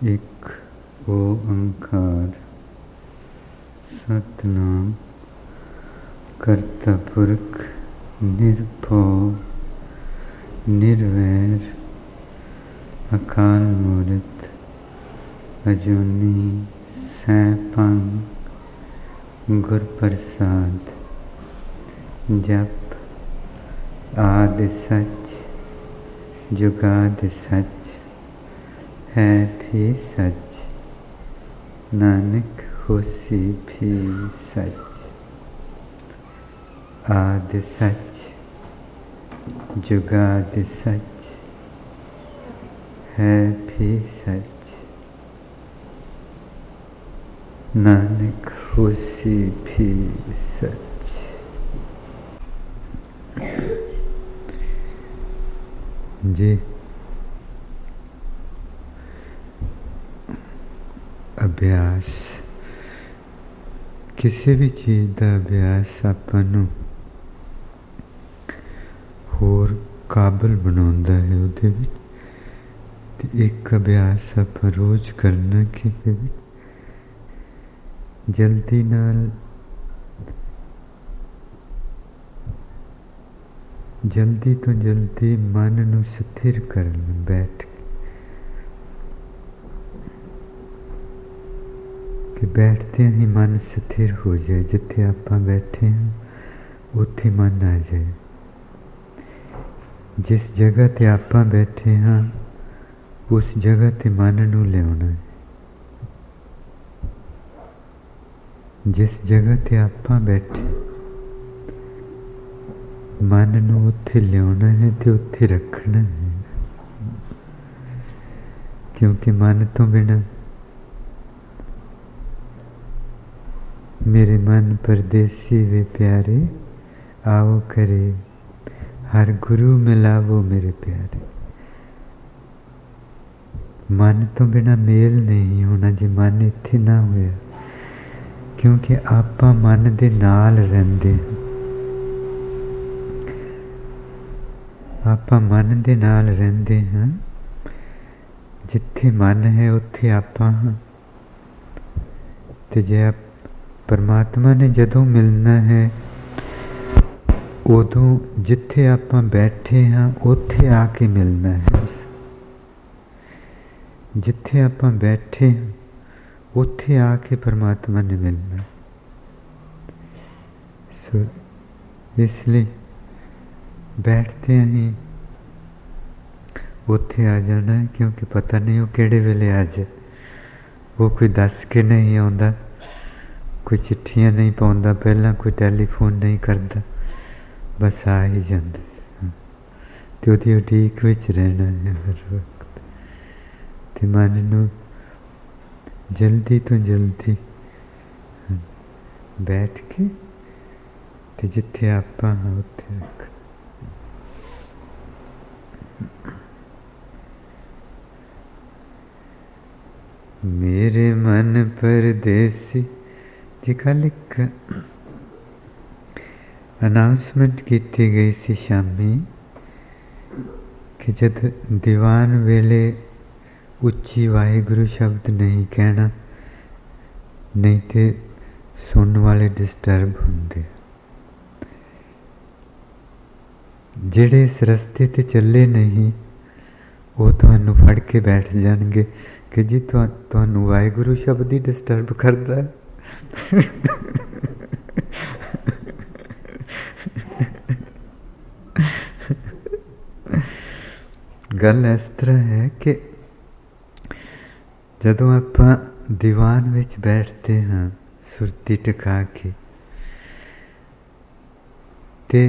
एक ओंकार सतनाम करता पुरख निरभव निर्वैर अकाल मूरत अजूनी सैभं गुर प्रसाद। जप आदि सच जुगाद सच है भी सच, नानक होसी भी सच। आदि सच जुगाद सच है भी सच, नानक होसी भी सच। जी अभ्यास किसी भी चीज़ का अभ्यास आपां नूं होर काबिल बनाउंदा है। उहदे विच ते एक अभ्यास आपां रोज़ करना कि जल्दी नाल जल्दी तो जल्दी मन नूं स्थिर करना बैठ कि बैठते ही मन स्थिर हो जाए। जिथे आपां बैठे हैं उत्थे मन आ जाए। जिस जगह ते आपां बैठे हैं उस जगह ते मन नूं लियाउणा है। जिस जगह ते आपां बैठे मन नूं उत्थे लियाउणा है ते उत्थे रखना है, क्योंकि मन तो बिना मेरे मन परदेसी वे प्यारे आओ करे, हर गुरु मिलावो मेरे प्यारे। मन तो बिना मेल नहीं होना जे मन इत्थे ना होया, क्योंकि आपां मन दे नाल रहिंदे हां। आपां मन दे नाल रहिंदे हां। जिथे मन है उत्थे आपां हां। ते जे परमात्मा ने जदों मिलना है उदों जिथे आपां बैठे हाँ उत्थे आके मिलना है। जिथे आपां बैठे हाँ उत्थे आके परमात्मा ने मिलना। इसलिए बैठते ही उत्थे आ जाना है, क्योंकि पता नहीं वो किहड़े वेले आ जाए। वो कोई दस के नहीं आउंदा, कोई चिट्ठियां नहीं पाउंदा, पहला कोई टैलीफोन नहीं करता, बस आ ही जांदा ते उहदी उਡੀक विच रहना है हर वक्त। ते मन नूं जल्दी तो जल्दी बैठ के ते जिथे आपां हां उत्थे रख। मेरे मन परदेसी जी कल एक अनाउंसमेंट की गई सी शामी कि जब दीवान वेले उच्ची वाहिगुरु शब्द नहीं कहना, नहीं तो सुनने वाले डिस्टर्ब होंगे। जेड़े इस रस्ते ते चले नहीं वो तुहानू फड़ के बैठ जाएंगे कि जी तुहानू वाहिगुरु शब्द ही डिस्टर्ब करता है। गल इस तरह है कि जदों आपां दीवान विच बैठते हाँ सुरती टिका के ते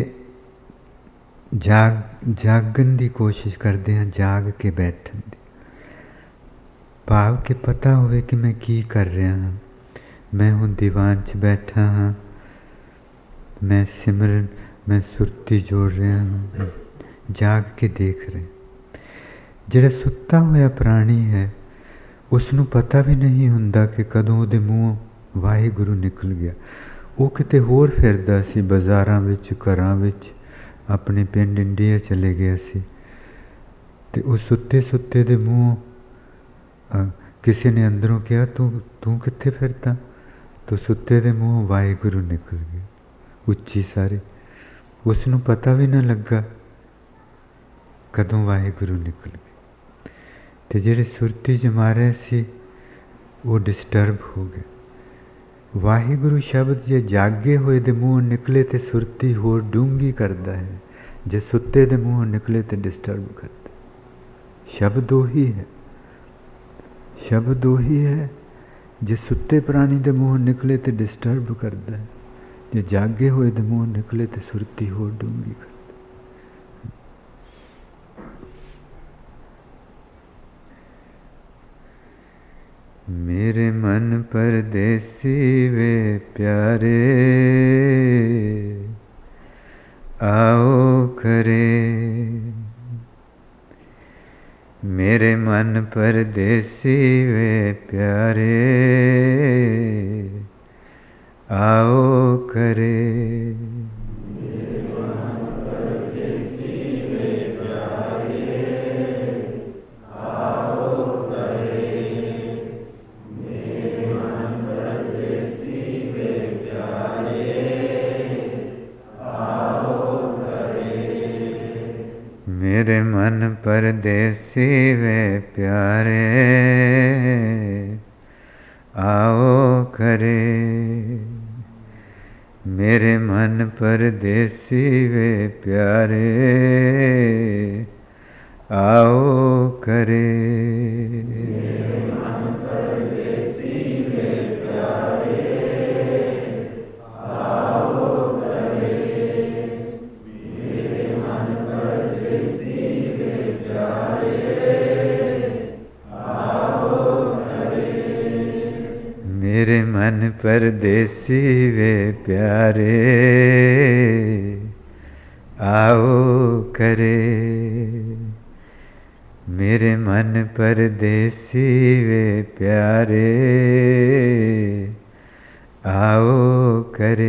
जागन की कोशिश करते हैं, जाग के बैठन दी। भाव के पता होवे कि मैं की कर रहा हाँ। मैं हुण दीवान च बैठा हाँ, मैं सिमरन मैं सुरती जोड़ रहा हाँ, जाग के देख रहे। जिहड़ा सुत्ता होया प्राणी है उसनू पता भी नहीं हुंदा कि कदों उहदे मूँहों वाहिगुरु निकल गया। वो किते होर फिरदा सी, बाज़ारां विच घरां विच अपने पिंड इंडिया चले गया सी। ते उस सुत्ते सुत्ते दे मूँहों ਕਿਸੇ ਨੇ ਅੰਦਰੋਂ ਕਿਹਾ ਤੂੰ ਕਿੱਥੇ ਫਿਰਦਾ? ਤੋ ਸੁੱਤੇ ਦੇ ਮੂੰਹੋਂ ਵਾਹਿਗੁਰੂ ਨਿਕਲ ਗਿਆ ਉੱਚੀ ਸਾਰੇ। ਉਸ ਨੂੰ ਪਤਾ ਵੀ ਨਾ ਲੱਗਾ ਕਦੋਂ ਵਾਹਿਗੁਰੂ ਨਿਕਲ ਗਏ। ਤੇ ਜਿਹੜੇ ਸੁਰਤੀ ਜਮਾ ਰਹੇ ਸੀ ਉਹ ਡਿਸਟਰਬ ਹੋ ਗਏ। ਵਾਹਿਗੁਰੂ ਸ਼ਬਦ ਜੇ ਜਾਗੇ ਹੋਏ ਦੇ ਮੂੰਹੋਂ ਨਿਕਲੇ ਤੇ ਸੁਰਤੀ ਹੋਰ ਡੂੰਘੀ ਕਰਦਾ ਹੈ, ਜੇ ਸੁੱਤੇ ਦੇ ਮੂੰਹੋਂ ਨਿਕਲੇ ਤੇ ਡਿਸਟਰਬ ਕਰਦਾ। ਸ਼ਬਦ ਉਹੀ ਹੈ, ਸ਼ਬਦ ਉਹੀ ਹੈ। ਜੇ ਸੁੱਤੇ ਪ੍ਰਾਣੀ ਦੇ ਮੂੰਹੋਂ ਨਿਕਲੇ ਤੇ ਡਿਸਟਰਬ ਕਰਦਾ ਹੈ, ਜੇ ਜਾਗੇ ਹੋਏ ਦੇ ਮੂੰਹੋਂ ਨਿਕਲੇ ਤੇ ਸੁਰਤੀ ਹੋਰ ਡੂੰਘੀ ਕਰਦਾ। मेरे मन परदेसी वे प्यारे आओ करे। मेरे मन परदेसी वे प्यारे आओ करे। मेरे मन परदेसी वे प्यारे आओ करे। मेरे मन परदेसी वे प्यारे आओ करे। मेरे मन परदेसी वे प्यारे आओ करे। मेरे मन परदेसी वे प्यारे आओ करे।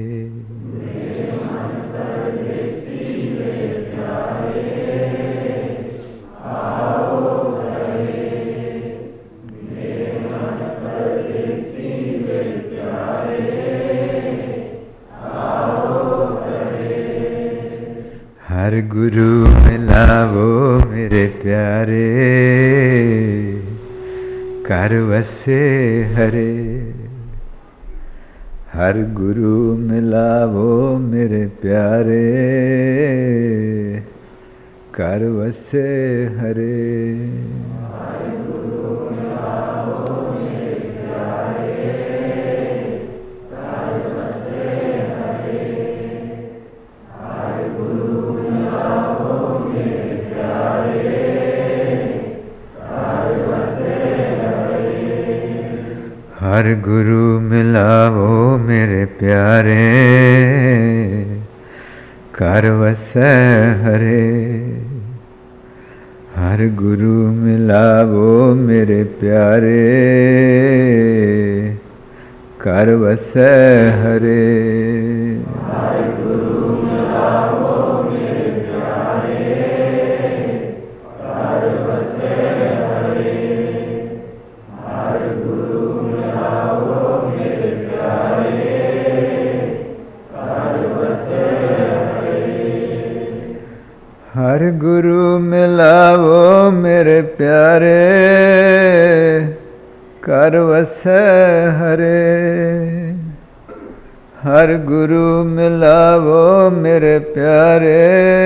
हर गुरु मिलावो मेरे प्यारे कर वसे हरे। हर गुरु मिलावो मेरे प्यारे कर वसे हरे। हर गुरु मिलावो मेरे प्यारे कर वसै हरे। हर गुरु मिलावो मेरे प्यारे कर वसै हरे। हर गुरु मिलावो मेरे प्यारे कर वसै हरे। हर गुरु मिलावो मेरे प्यारे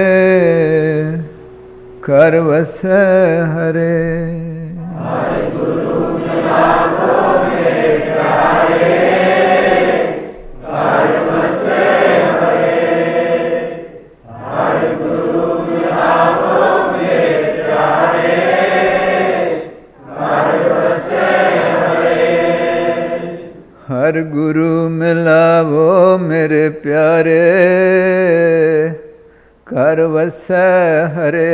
कर वसै हरे। हर गुरु मिलावो मेरे प्यारे कर वसै हरे। हर गुरु मिलावो मेरे प्यारे कर वसै हरे। हर गुरु मिलावो मेरे प्यारे कर वसै हरे।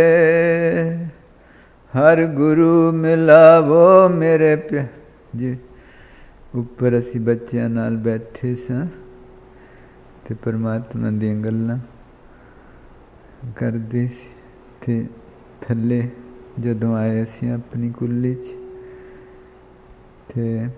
हर गुरु मिलावो मेरे जी। ਉੱਪਰ ਅਸੀਂ ਬੱਚਿਆਂ ਨਾਲ ਬੈਠੇ ਸਾਂ ਤੇ ਪਰਮਾਤਮਾ ਦੀਆਂ ਗੱਲਾਂ ਕਰਦੇ ਸੀ ਤੇ ਥੱਲੇ ਜਦੋਂ ਆਏ ਅਸੀਂ ਆਪਣੀ ਕੁੱਲੀ 'ਚ ਤੇ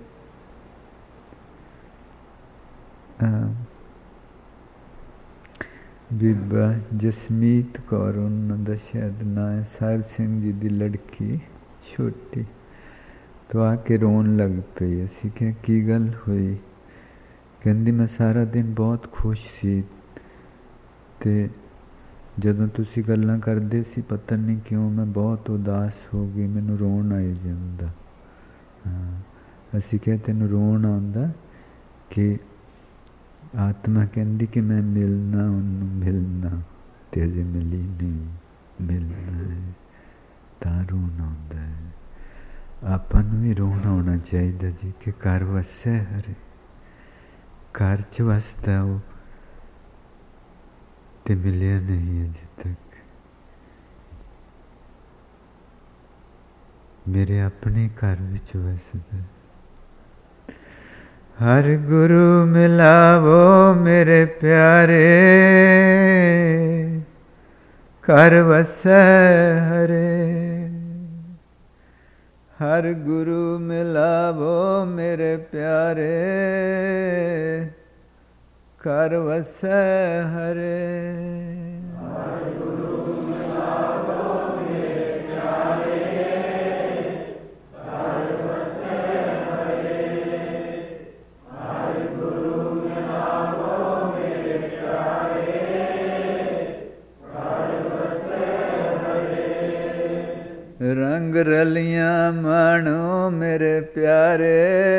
ਬੀਬਾ ਜਸਮੀਤ ਕੌਰ, ਉਹਨਾਂ ਦਾ ਸ਼ਾਇਦ ਨਾਂ ਹੈ, ਸਾਹਿਬ ਸਿੰਘ ਜੀ ਦੀ ਲੜਕੀ ਛੋਟੀ, ਤੋਂ ਆ ਕੇ ਰੋਣ ਲੱਗ ਪਈ। ਅਸੀਂ ਕਿਹਾ ਕੀ ਗੱਲ ਹੋਈ? ਕਹਿੰਦੀ ਮੈਂ ਸਾਰਾ ਦਿਨ ਬਹੁਤ ਖੁਸ਼ ਸੀ, ਅਤੇ ਜਦੋਂ ਤੁਸੀਂ ਗੱਲਾਂ ਕਰਦੇ ਸੀ ਪਤਾ ਨਹੀਂ ਕਿਉਂ ਮੈਂ ਬਹੁਤ ਉਦਾਸ ਹੋ ਗਈ, ਮੈਨੂੰ ਰੋਣ ਆਈ ਜਾਂਦਾ। ਅਸੀਂ ਕਿਹਾ ਤੈਨੂੰ ਰੋਣ ਆਉਂਦਾ ਕਿ ਆਤਮਾ ਕਹਿੰਦੀ ਕਿ ਮੈਂ ਮਿਲਣਾ, ਉਹਨੂੰ ਮਿਲਣਾ, ਤੇ ਅਜੇ ਮਿਲੀ ਨਹੀਂ, ਮਿਲਣਾ ਹੈ ਤਾਂ ਰੋਣ ਆਉਂਦਾ ਹੈ। ਆਪਾਂ ਨੂੰ ਵੀ ਰੋਣ ਆਉਣਾ ਚਾਹੀਦਾ ਜੀ ਕਿ ਘਰ ਵਸੇ ਹਰੇ, ਘਰ 'ਚ ਵਸਦਾ ਉਹ ਤੇ ਮਿਲਿਆ ਨਹੀਂ ਅਜੇ ਤੱਕ। ਮੇਰੇ ਆਪਣੇ ਘਰ ਵਿੱਚ ਵਸਦਾ। ਹਰ ਗੁਰੂ ਮਿਲਾਵੋ ਮੇਰੇ ਪਿਆਰੇ, ਘਰ ਵਸੈ ਹਰੇ। ਹਰ ਗੁਰੂ ਮਿਲਾਵੋ ਮੇਰੇ ਪਿਆਰੇ, ਘਰ ਵਸੈ ਹਰੇ। ਹਰ ਗੁਰੂ ਮਿਲਾਵੋ ਮੇਰੇ ਪਿਆਰੇ, ਘਰ ਵਸੈ ਹਰੇ। ਹਰ ਗੁਰੂ ਮਿਲਾਵੋ ਮੇਰੇ ਪਿਆਰੇ, ਘਰ ਵਸੈ ਹਰੇ। ਰੰਗ ਰਲੀਆਂ ਮਾਣੋ ਮੇਰੇ ਪਿਆਰੇ,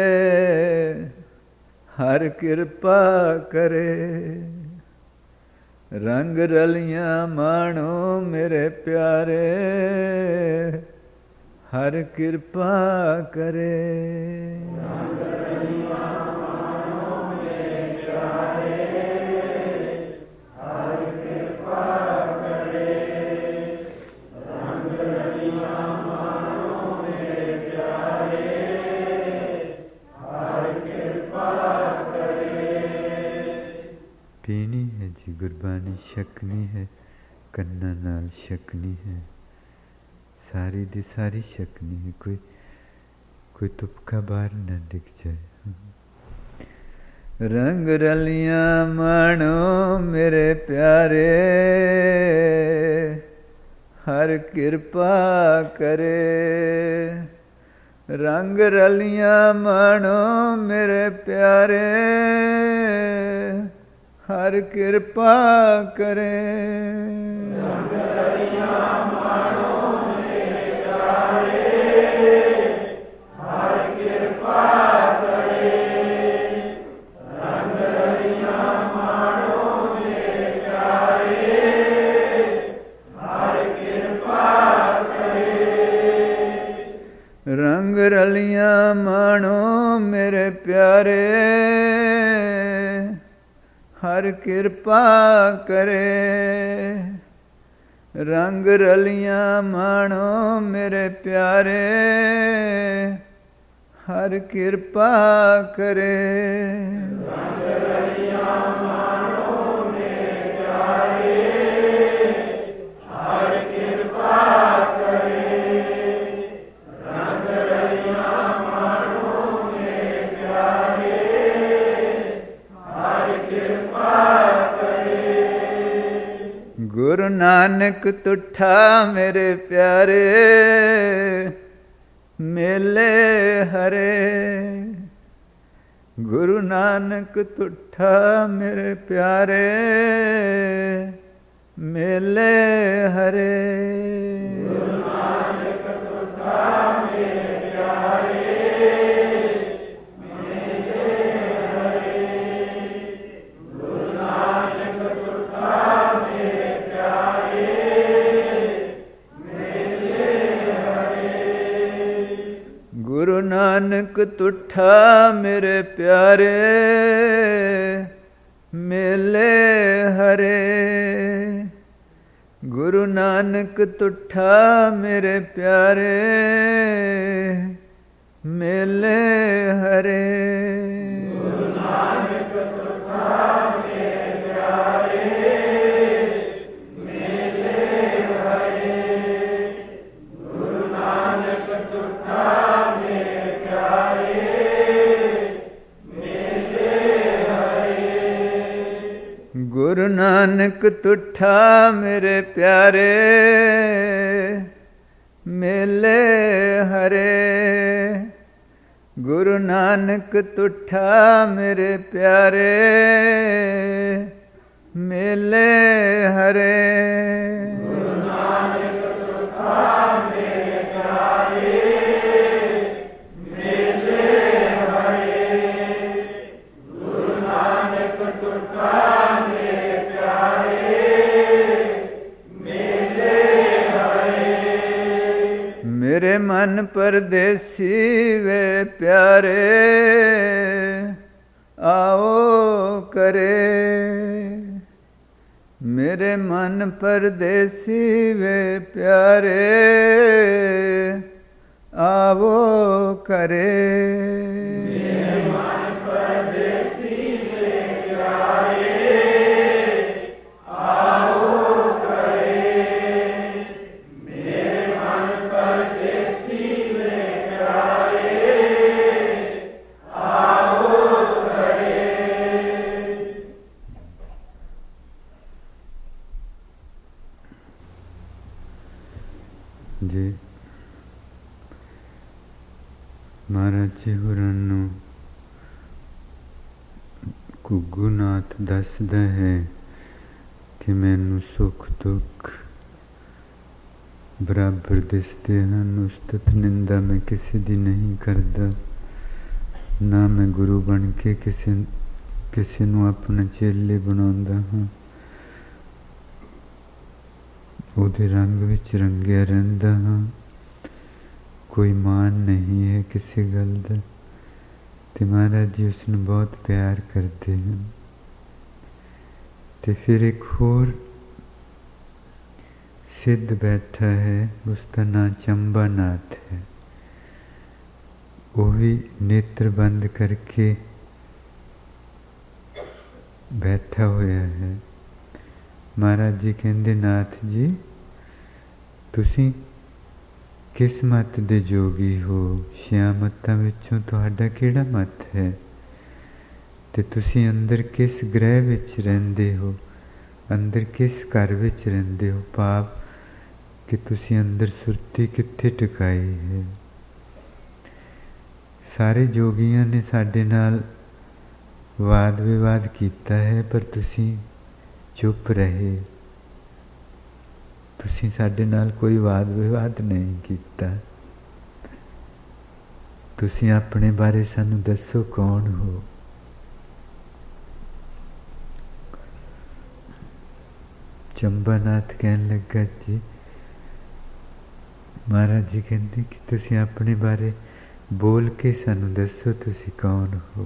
ਹਰ ਕਿਰਪਾ ਕਰੇ। ਰੰਗ ਰਲੀਆਂ ਮਾਣੋ ਮੇਰੇ ਪਿਆਰੇ, ਹਰ ਕਿਰਪਾ ਕਰੇ। ਰੰਗ ਰਲੀਆਂ ਮਾਣੋ ਮੇਰੇ ਪਿਆਰੇ, ਹਰ ਕਿਰਪਾ ਕਰੇ। ਰੰਗ ਰਲੀਆਂ ਮਾਣੋ ਮੇਰੇ ਪਿਆਰੇ, ਹਰ ਕਿਰਪਾ ਪੀਣੀ ਹੈ ਜੀ ਗੁਰਬਾਣੀ, ਛਕਣੀ ਹੈ, ਕੰਨਾਂ ਨਾਲ ਛਕਣੀ ਹੈ, ਸਾਰੀ ਦੀ ਸਾਰੀ ਛਕਣੀ ਹੈ, ਕੋਈ ਤੁਪਕਾ ਬਾਹਰ ਨਾ ਡਿੱਗ ਜਾਏ। ਰੰਗ ਰਲੀਆਂ ਮਾਣੋ ਮੇਰੇ ਪਿਆਰੇ, ਹਰ ਕਿਰਪਾ ਕਰੇ। ਰੰਗ ਰਲੀਆਂ ਮਾਣੋ ਮੇਰੇ ਪਿਆਰੇ, ਹਰ ਕਿਰਪਾ ਕਰੇ। ਰੰਗ ਰਲੀਆਂ ਮਾਣੋ ਮੇਰੇ ਪਿਆਰੇ, ਹਰ ਕਿਰਪਾ ਕਰੇ। ਰੰਗ ਰਲੀਆਂ ਮਾਣੋ ਮੇਰੇ ਪਿਆਰੇ, ਹਰ ਕਿਰਪਾ ਕਰੇ। ਰੰਗ ਰਲੀਆਂ ਮਾਣੋ ਮੇਰੇ ਪਿਆਰੇ, ਹਰ ਕਿਰਪਾ ਕਰੇ। ਰੰਗ ਰਲੀਆਂ ਮਾਣੋ ਮੇਰੇ ਪਿਆਰੇ, ਹਰ ਕਿਰਪਾ ਕਰੇ। ਰੰਗ ਰਲੀਆਂ ਮਾਣੋ ਮੇਰੇ ਪਿਆਰੇ, ਹਰ ਕਿਰਪਾ ਕਰੇ। ਰੰਗ ਰਲੀਆਂ ਮਾਣੋ ਮੇਰੇ ਪਿਆਰੇ, ਹਰ ਕਿਰਪਾ ਕਰੇ। ਗੁਰੂ ਨਾਨਕ ਤੁਠਾ ਮੇਰੇ ਪਿਆਰੇ, ਮੇਲੇ ਹਰੇ। ਗੁਰੂ ਨਾਨਕ ਤੁਠਾ ਮੇਰੇ ਪਿਆਰੇ, ਮੇਲੇ ਹਰੇ। ਗੁਰੂ ਨਾਨਕ ਤੁਠਾ ਮੇਰੇ ਪਿਆਰੇ, ਗੁਰੂ ਨਾਨਕ ਤੁਠਾ ਮੇਰੇ ਪਿਆਰੇ, ਮੇਲੇ ਹਰੇ। ਗੁਰੂ ਨਾਨਕ ਤੁਠਾ ਮੇਰੇ ਪਿਆਰੇ, ਮੇਲੇ ਹਰੇ। ਗੁਰੂ ਨਾਨਕ ਤੁਠਾ ਮੇਰੇ ਪਿਆਰੇ, ਮੇਲੇ ਹਰੇ। ਗੁਰੂ ਨਾਨਕ ਤੁਠਾ ਮੇਰੇ ਪਿਆਰੇ, ਨਾਨਕ ਤੁਠਾ ਮੇਰੇ ਪਿਆਰੇ, ਮੇਲੇ ਹਰੇ। ਗੁਰੂ ਨਾਨਕ ਤੁਠਾ ਮੇਰੇ ਪਿਆਰੇ, ਮੇਲੇ ਹਰੇ। ਗੁਰੂ ਨਾਨਕ ਤੁਠਾ ਮੇਰੇ ਪਿਆਰੇ, ਮੇਲੇ ਹਰੇ। ਗੁਰੂ ਨਾਨਕ ਤੁਠਾ ਮੇਰੇ ਪਿਆਰੇ, ਮੇਲੇ ਹਰੇ। ਮੇਰੇ ਮਨ ਪਰਦੇਸੀ ਵੇ ਪਿਆਰੇ, ਆਓ ਕਰੇ। ਮੇਰੇ ਮਨ ਪਰਦੇਸੀ ਵੇ ਪਿਆਰੇ, ਆਵੋ ਕਰੇ। ਮੇਰੇ ਮਨ ਪਰਦੇਸੀ ਵੇ ਪਿਆਰੇ, ਆਵੋ ਕਰੇ। ਮੇਰੇ ਮਨ ਪਰਦੇਸੀ ਵੇ ਪਿਆਰੇ, ਆਵੋ ਕਰੇ। ਜੀ ਮਹਾਰਾਜ ਜੀ ਹੋਰਾਂ ਨੂੰ ਘੁੱਗੂਨਾਥ ਦੱਸਦਾ ਹੈ ਕਿ ਮੈਨੂੰ ਸੁੱਖ ਦੁੱਖ ਬਰਾਬਰ ਦਿਸਦੇ ਹਨ। ਉਸਤਤ ਨਿੰਦਾ ਮੈਂ ਕਿਸੇ ਦੀ ਨਹੀਂ ਕਰਦਾ, ਨਾ ਮੈਂ ਗੁਰੂ ਬਣ ਕੇ ਕਿਸੇ ਨੂੰ ਆਪਣਾ ਚੇਲੇ ਬਣਾਉਂਦਾ ਹਾਂ। ਉਹਦੇ ਰੰਗ ਵਿੱਚ ਰੰਗਿਆ ਰਹਿੰਦਾ ਹਾਂ। ਕੋਈ ਮਾਣ ਨਹੀਂ ਹੈ ਕਿਸੇ ਗੱਲ ਦਾ। ਤੇ ਮਹਾਰਾਜ ਜੀ ਉਸ ਨੂੰ ਬਹੁਤ ਪਿਆਰ ਕਰਦੇ ਹਨ। ਤੇ ਫਿਰ ਇੱਕ ਹੋਰ ਸਿੱਧ ਬੈਠਾ ਹੈ, ਉਸਦਾ ਨਾਂ ਚੰਬਾਨਾਥ ਹੈ। ਉਹ ਵੀ ਨੇਤਰ ਬੰਦ ਕਰਕੇ ਬੈਠਾ ਹੋਇਆ ਹੈ। ਮਹਾਰਾਜ ਜੀ ਕਹਿੰਦੇ, ਨਾਥ ਜੀ ਤੁਸੀਂ ਕਿਸ ਮਤ ਦੇ ਜੋਗੀ ਹੋ? ਛਿਆਂ ਮੱਤਾਂ ਵਿੱਚੋਂ ਤੁਹਾਡਾ ਕਿਹੜਾ ਮਤ ਹੈ? ਤੇ ਤੁਸੀਂ ਅੰਦਰ ਕਿਸ ਗ੍ਰਹਿ ਵਿੱਚ ਰਹਿੰਦੇ ਹੋ? ਅੰਦਰ ਕਿਸ ਘਰ ਵਿੱਚ ਰਹਿੰਦੇ ਹੋ? ਭਾਵ ਕਿ ਤੁਸੀਂ ਅੰਦਰ ਸੁਰਤੀ ਕਿੱਥੇ ਟਿਕਾਈ ਹੈ? ਸਾਰੇ ਜੋਗੀਆਂ ਨੇ ਸਾਡੇ ਨਾਲ ਵਾਦ ਵਿਵਾਦ ਕੀਤਾ ਹੈ, ਪਰ ਤੁਸੀਂ ਚੁੱਪ ਰਹੇ। ਤੁਸੀਂ ਸਾਡੇ ਨਾਲ ਕੋਈ ਵਾਦ ਵਿਵਾਦ ਨਹੀਂ ਕੀਤਾ। ਤੁਸੀਂ ਆਪਣੇ ਬਾਰੇ ਸਾਨੂੰ ਦੱਸੋ, ਕੌਣ ਹੋ? ਚੰਬਾਨਾਥ ਕਹਿਣ ਲੱਗਾ, ਜੀ ਮਹਾਰਾਜ ਜੀ ਕਹਿੰਦੇ ਕਿ ਤੁਸੀਂ ਆਪਣੇ ਬਾਰੇ ਬੋਲ ਕੇ ਸਾਨੂੰ ਦੱਸੋ, ਤੁਸੀਂ ਕੌਣ ਹੋ?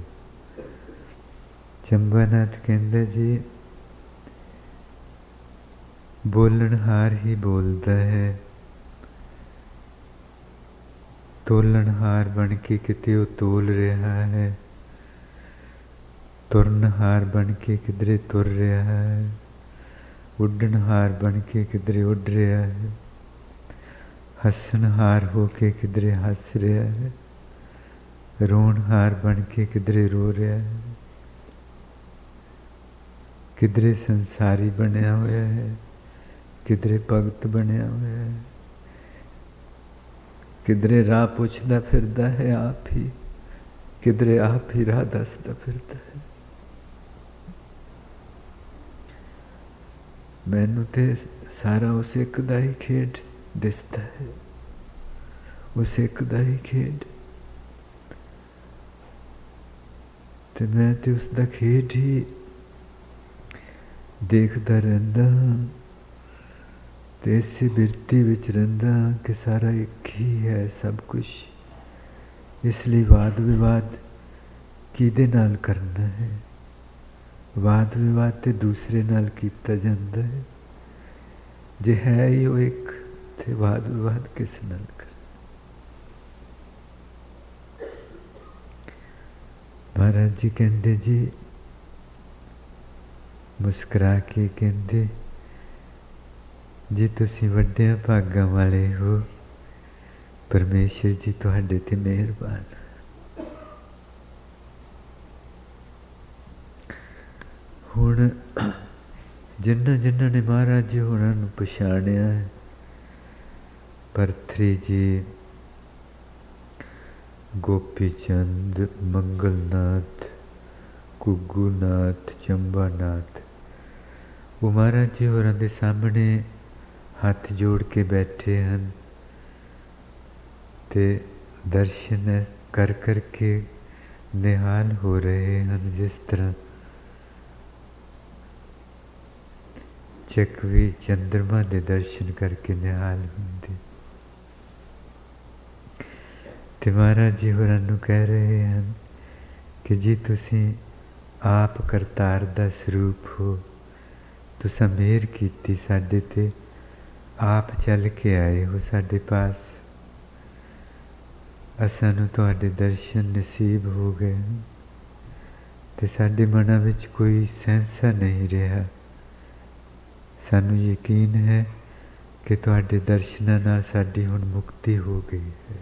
ਚੰਬਾਨਾਥ ਕਹਿੰਦਾ, ਜੀ ਬੋਲਣਹਾਰ ਹੀ ਬੋਲਦਾ ਹੈ। ਤੋਲਣਹਾਰ ਬਣ ਕੇ ਕਿਤੇ ਉਹ ਤੋਲ ਰਿਹਾ ਹੈ, ਤੁਰਨਹਾਰ ਬਣ ਕੇ ਕਿਧਰੇ ਤੁਰ ਰਿਹਾ ਹੈ, ਉੱਡਣਹਾਰ ਬਣ ਕੇ ਕਿਧਰੇ ਉੱਡ ਰਿਹਾ ਹੈ, ਹੱਸਣਹਾਰ ਹੋ ਕੇ ਕਿਧਰੇ ਹੱਸ ਰਿਹਾ ਹੈ, ਰੋਣਹਾਰ ਬਣ ਕੇ ਕਿਧਰੇ ਰੋ ਰਿਹਾ ਹੈ, ਕਿਧਰੇ ਸੰਸਾਰੀ ਬਣਿਆ ਹੋਇਆ ਹੈ, ਕਿਧਰੇ ਭਗਤ ਬਣਿਆ ਹੋਇਆ ਹੈ, ਕਿਧਰੇ ਰਾਹ ਪੁੱਛਦਾ ਫਿਰਦਾ ਹੈ ਆਪ ਹੀ, ਕਿਧਰੇ ਆਪ ਹੀ ਰਾਹ ਦੱਸਦਾ ਫਿਰਦਾ ਹੈ। ਮੈਨੂੰ ਤੇ ਸਾਰਾ ਉਸ ਇੱਕ ਦਾ ਹੀ ਖੇਡ ਦਿਸਦਾ ਹੈ, ਉਸ ਇੱਕ ਦਾ ਹੀ ਖੇਡ। ਤੇ ਮੈਂ ਤੇ ਉਸ ਦਾ ਖੇਡ ਹੀ ਦੇਖਦਾ ਰਹਿੰਦਾ ਹਾਂ, ਤੇ ਇਸੇ ਬਿਰਤੀ ਵਿੱਚ ਰਹਿੰਦਾ ਹਾਂ ਕਿ ਸਾਰਾ ਇੱਕ ਹੀ ਹੈ ਸਭ ਕੁਛ। ਇਸ ਲਈ ਵਾਦ ਵਿਵਾਦ ਕਿਹਦੇ ਨਾਲ ਕਰਨਾ ਹੈ? ਵਾਦ ਵਿਵਾਦ ਤੇ ਦੂਸਰੇ ਨਾਲ ਕੀਤਾ ਜਾਂਦਾ ਹੈ। ਜੇ ਹੈ ਹੀ ਉਹ ਇੱਕ, ਤੇ ਵਾਦ ਵਿਵਾਦ ਕਿਸ ਨਾਲ ਕਰ? ਮਹਾਰਾਜ ਜੀ ਕਹਿੰਦੇ, ਜੀ ਮੁਸਕਰਾ ਕੇ ਕਹਿੰਦੇ, ਜੀ ਤੁਸੀਂ ਵੱਡਿਆਂ ਭਾਗਾਂ ਵਾਲੇ ਹੋ, ਪਰਮੇਸ਼ਰ ਜੀ ਤੁਹਾਡੇ ਤੇ ਮਿਹਰਬਾਨ। ਹੁਣ ਜਿਨ੍ਹਾਂ ਜਿਨ੍ਹਾਂ ਨੇ ਮਹਾਰਾਜ ਜੀ ਹੋਰਾਂ ਨੂੰ ਪਛਾਣਿਆ ਹੈ, ਭਰਤਰੀ ਜੀ, ਗੋਪੀ ਚੰਦ, ਮੰਗਲਨਾਥ, ਕੁੱਗੂਨਾਥ, ਚੰਬਾਨਾਥ, ਉਹ ਮਹਾਰਾਜ ਜੀ ਹੋਰਾਂ ਦੇ ਸਾਹਮਣੇ ਹੱਥ ਜੋੜ ਕੇ ਬੈਠੇ ਹਨ ਤੇ ਦਰਸ਼ਨ ਕਰ ਕਰਕੇ ਨਿਹਾਲ ਹੋ ਰਹੇ ਹਨ। ਜਿਸ ਤਰ੍ਹਾਂ ਚੱਕਵੀ ਚੰਦਰਮਾ ਦੇ ਦਰਸ਼ਨ ਕਰਕੇ ਨਿਹਾਲ ਹੁੰਦੇ, ਤੇ ਮਹਾਰਾਜ ਜੀ ਹੋਰਾਂ ਨੂੰ ਕਹਿ ਰਹੇ ਹਨ ਕਿ ਜੀ ਤੁਸੀਂ ਆਪ ਕਰਤਾਰ ਦਾ ਸਰੂਪ ਹੋ, ਤੁਸੀਂ ਮਿਹਰ ਕੀਤੀ ਸਾਡੇ ਤੇ, ਆਪ ਚੱਲ ਕੇ ਆਏ ਹੋ ਸਾਡੇ ਪਾਸ, ਸਾਨੂੰ ਤੁਹਾਡੇ ਦਰਸ਼ਨ ਨਸੀਬ ਹੋ ਗਏ ਤੇ ਸਾਡੇ ਮਨਾਂ ਵਿੱਚ ਕੋਈ ਸੈਂਸਾ ਨਹੀਂ ਰਿਹਾ। ਸਾਨੂੰ ਯਕੀਨ ਹੈ ਕਿ ਤੁਹਾਡੇ ਦਰਸ਼ਨਾਂ ਨਾਲ ਸਾਡੀ ਹੁਣ ਮੁਕਤੀ ਹੋ ਗਈ ਹੈ।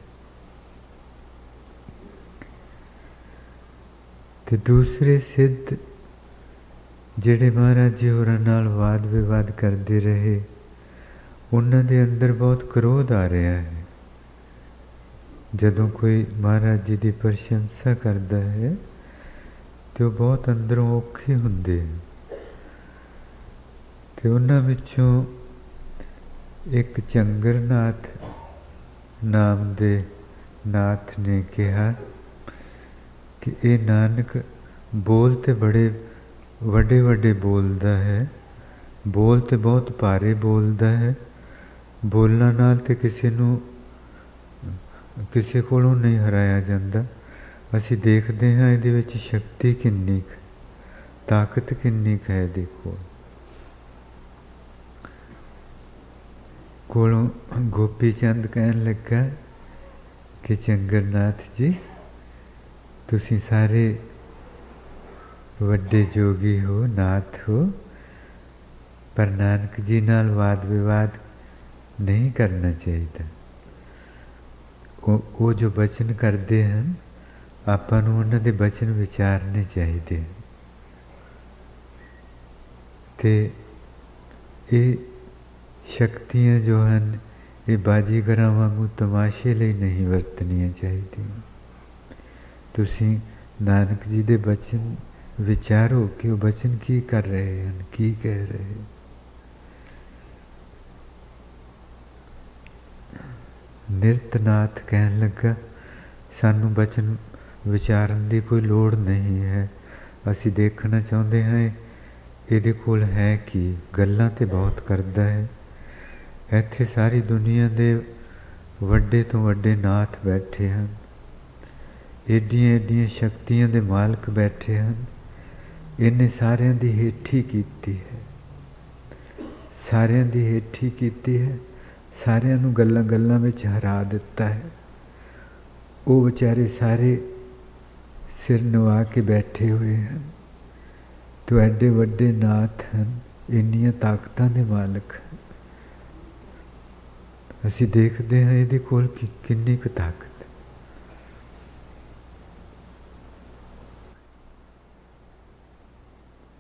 ਤੇ ਦੂਸਰੇ ਸਿੱਧ ਜਿਹੜੇ ਮਹਾਰਾਜ ਜੀ ਹੋਰਾਂ ਨਾਲ ਵਾਦ ਵਿਵਾਦ ਕਰਦੇ ਰਹੇ, ਉਹਨਾਂ ਦੇ ਅੰਦਰ ਬਹੁਤ ਕ੍ਰੋਧ ਆ ਰਿਹਾ ਹੈ। ਜਦੋਂ ਕੋਈ ਮਹਾਰਾਜ ਜੀ ਦੀ ਪ੍ਰਸ਼ੰਸਾ ਕਰਦਾ ਹੈ ਤੇ ਉਹ ਬਹੁਤ ਅੰਦਰੋਂ ਔਖੇ ਹੁੰਦੇ ਹਨ। ਤੇ ਉਹਨਾਂ ਵਿੱਚੋਂ ਇੱਕ ਚੰਗਰਨਾਥ ਨਾਮ ਦੇ ਨਾਥ ਨੇ ਕਿਹਾ ਕਿ ਇਹ ਨਾਨਕ ਬੋਲ ਤੇ ਬੜੇ ਵੱਡੇ ਵੱਡੇ ਬੋਲਦਾ ਹੈ, ਬੋਲ ਤੇ ਬਹੁਤ ਭਾਰੇ ਬੋਲਦਾ ਹੈ, ਬੋਲਣ ਨਾਲ ਤੇ ਕਿਸੇ ਕੋਲੋਂ ਨਹੀਂ ਹਰਾਇਆ ਜਾਂਦਾ। ਅਸੀਂ ਦੇਖਦੇ ਹਾਂ ਇਹਦੇ ਵਿੱਚ ਸ਼ਕਤੀ ਕਿੰਨੀ ਕੁ, ਤਾਕਤ ਕਿੰਨੀ ਕੁ ਹੈ। ਦੇਖੋ ਕੋਲੋਂ ਗੋਪੀ ਚੰਦ ਕਹਿਣ ਲੱਗਾ ਕਿ ਚੰਗਰਨਾਥ ਜੀ, ਤੁਸੀਂ ਸਾਰੇ ਵੱਡੇ ਜੋਗੀ ਹੋ, ਨਾਥ ਹੋ, ਪਰ ਨਾਨਕ ਜੀ ਨਾਲ ਵਾਦ ਵਿਵਾਦ ਨਹੀਂ ਕਰਨਾ ਚਾਹੀਦਾ। ਉਹ ਜੋ ਬਚਨ ਕਰਦੇ ਹਨ, ਆਪਾਂ ਨੂੰ ਉਹਨਾਂ ਦੇ ਬਚਨ ਵਿਚਾਰਨੇ ਚਾਹੀਦੇ ਹਨ। ਤੇ ਇਹ ਸ਼ਕਤੀਆਂ ਜੋ ਹਨ, ਇਹ ਬਾਜੀਗਰਾਂ ਵਾਂਗੂ ਤਮਾਸ਼ੇ ਲਈ ਨਹੀਂ ਵਰਤਣੀਆਂ ਚਾਹੀਦੀਆਂ। ਤੁਸੀਂ ਨਾਨਕ ਜੀ ਦੇ ਬਚਨ ਵਿਚਾਰੋ ਕਿ ਉਹ ਬਚਨ ਕੀ ਕਰ ਰਹੇ ਹਨ, ਕੀ ਕਹਿ ਰਹੇ ਹਨ। ਨਿਰਤਨਾਥ ਕਹਿਣ ਲੱਗਾ, ਸਾਨੂੰ ਬਚਨ ਵਿਚਾਰਨ ਦੀ ਕੋਈ ਲੋੜ ਨਹੀਂ ਹੈ, ਅਸੀਂ ਦੇਖਣਾ ਚਾਹੁੰਦੇ ਹਾਂ ਇਹਦੇ ਕੋਲ ਹੈ ਕੀ। ਗੱਲਾਂ ਤੇ ਬਹੁਤ ਕਰਦਾ ਹੈ। ਇੱਥੇ ਸਾਰੀ ਦੁਨੀਆ ਦੇ ਵੱਡੇ ਤੋਂ ਵੱਡੇ ਨਾਥ ਬੈਠੇ ਹਨ, ਏਡੀਆਂ ਏਡੀਆਂ ਸ਼ਕਤੀਆਂ ਦੇ ਮਾਲਕ ਬੈਠੇ ਹਨ। ਇਹਨੇ ਸਾਰਿਆਂ ਦੀ ਹੇਠੀ ਕੀਤੀ ਹੈ, ਸਾਰਿਆਂ ਦੀ ਹੇਠੀ ਕੀਤੀ ਹੈ, ਸਾਰਿਆਂ ਨੂੰ ਗੱਲਾਂ ਗੱਲਾਂ ਵਿੱਚ ਹਰਾ ਦਿੱਤਾ ਹੈ। ਉਹ ਵਿਚਾਰੇ ਸਾਰੇ ਸਿਰ ਨਵਾ ਕੇ ਬੈਠੇ ਹੋਏ ਹਨ। ਤੋ ਐਡੇ ਵੱਡੇ ਨਾਥ ਹਨ, ਇੰਨੀਆਂ ਤਾਕਤਾਂ ਦੇ ਮਾਲਕ ਹਨ। ਅਸੀਂ ਦੇਖਦੇ ਹਾਂ ਇਹਦੇ ਕੋਲ ਕਿੰਨੀ ਕੁ ਤਾਕਤ